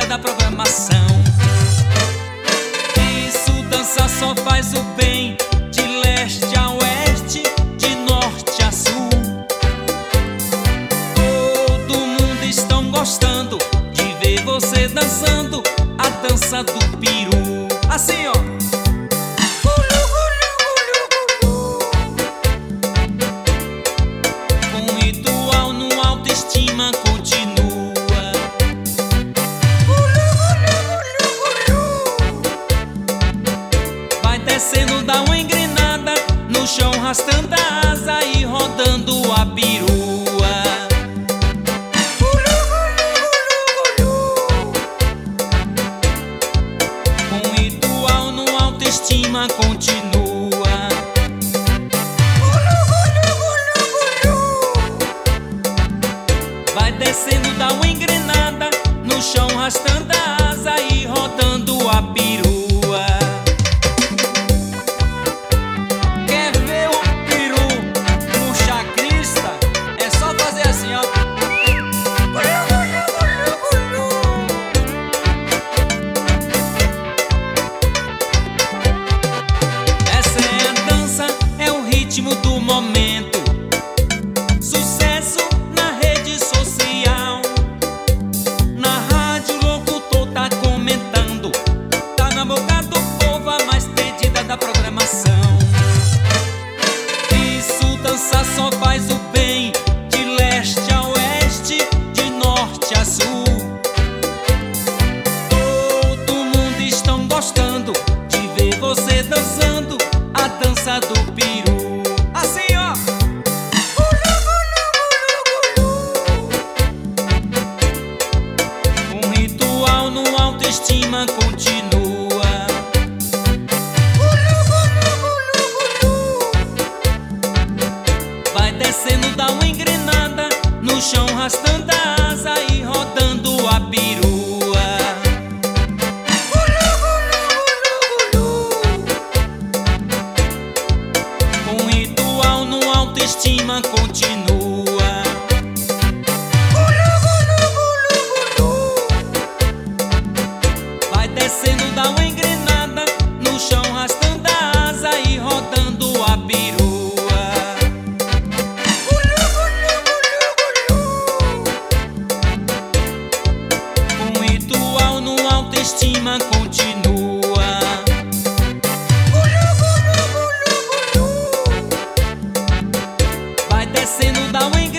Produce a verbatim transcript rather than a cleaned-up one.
da programação. Isso, dança só faz o bem, de leste a oeste, de norte a sul. Todo mundo estão gostando de ver você dançando a dança do peru. Assim, ó. Com ritual no autoestima continua. Vai descendo, dá uma engrenada no chão, arrastando a asa e rodando a perua. Com ritual no autoestima continua. Vai descendo, dá uma engrenada no chão, arrastando a asa e rodando a perua. Quer ver o peru puxar crista? É só fazer assim, ó. Essa é a dança, é o ritmo do momento. Sucesso na rede social, na rádio o locutor tá comentando. Tá na boca do povo a mais pedida da programação. Isso, dança só faz o bem, de leste a oeste, de norte a sul. Todo mundo estão gostando de ver você dançando a dança do peru. Assim, ó. Um ritual no autoestima continua. Vai descendo, dá uma engrenada no chão, arrastando a asa e rodando a perua. Com ritual no autoestima continua. Vai descendo, dá uma engrenada no chão, arrastando a asa e rodando a perua. Com ritual no autoestima continua. Vai descendo, dá uma engrenada